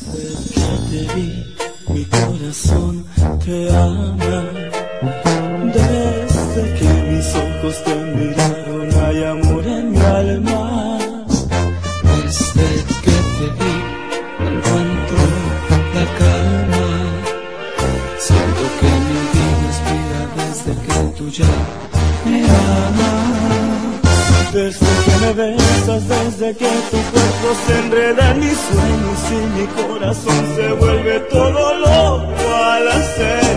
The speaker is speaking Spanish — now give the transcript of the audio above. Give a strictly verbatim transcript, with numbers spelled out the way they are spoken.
Desde que te vi, mi corazón te ama. Desde que mis ojos te miraron, hay amor en mi alma. Desde que te vi, encuentro la calma. Siento que mi vida expira desde que tú ya me amas. Desde que me besas, desde que tu cuerpo se enreda en mis sueños y mi corazón se vuelve todo loco al hacer